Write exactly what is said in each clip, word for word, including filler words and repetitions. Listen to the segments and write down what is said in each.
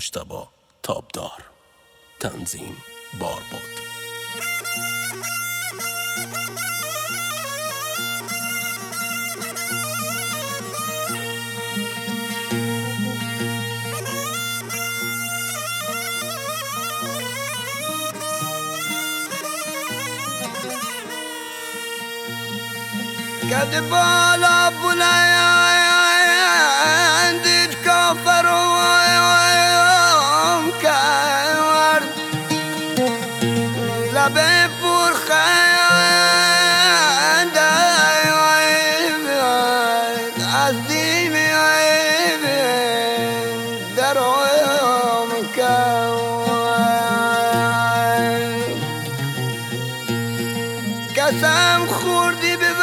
مجتبی تابدار. تنظیم بارباد. قد بالا بلند کافر و کرد لب پر خند از دیم درام کرد قسم خوردی به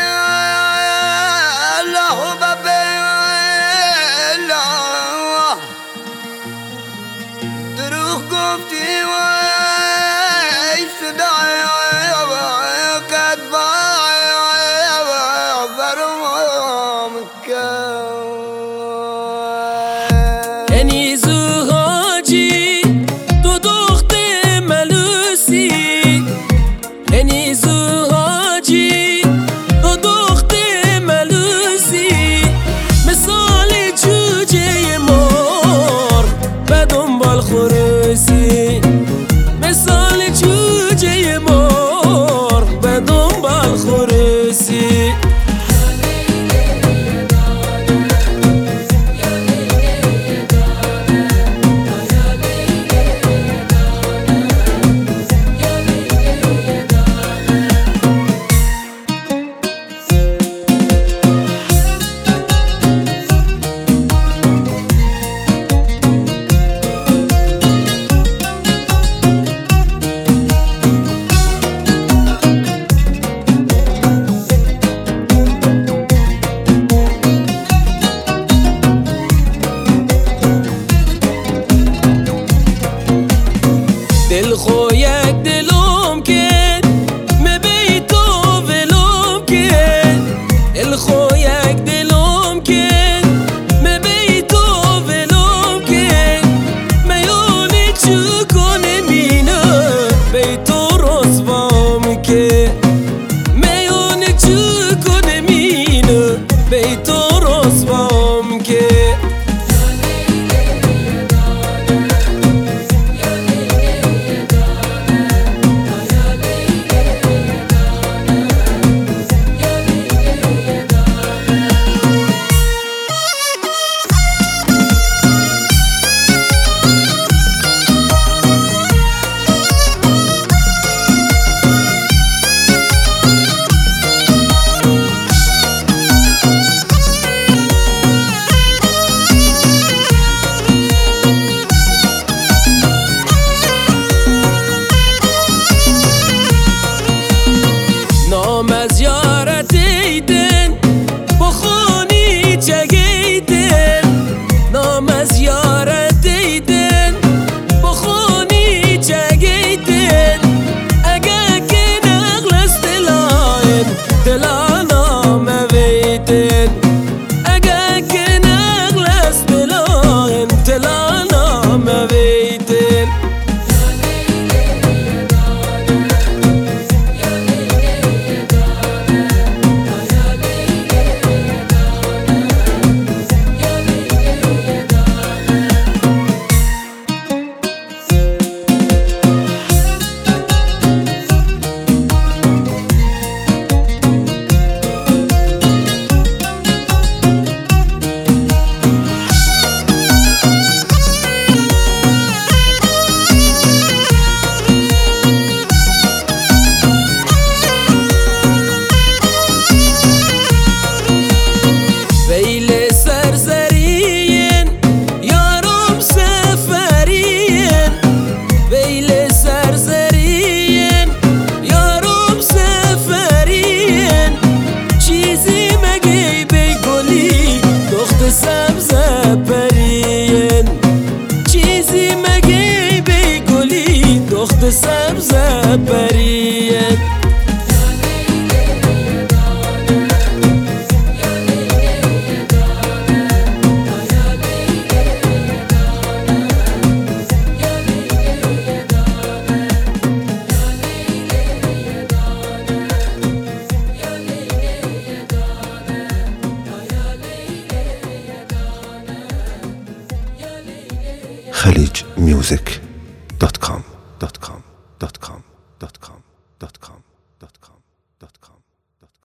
انیزو حاجی تو دخت ملوسی، انیزو حاجی تو دخت ملوسی، مثال جوجه مار به دنبال خروسی، مثال جوجه مار به دنبال خروسی. دل خو یک دلم کرد مبی تو ولم کرد، دل خو یک دلم کرد مبی تو ولم کرد، میونه چو کنه مینه بی تو رسوام کرد، میونه چو کنه مینه بی تو رسوام کرد. نام از یارت ایدن بخونی چگیدن، نام از یارت ایدن بخونی چگیدن، اگه که نغلس دلاین دلانا مویدن، اگه که نغلس دلاین دلانا مویدن. سبز پریه خلیج میوزیک دات کام دات کام دات کام دات کام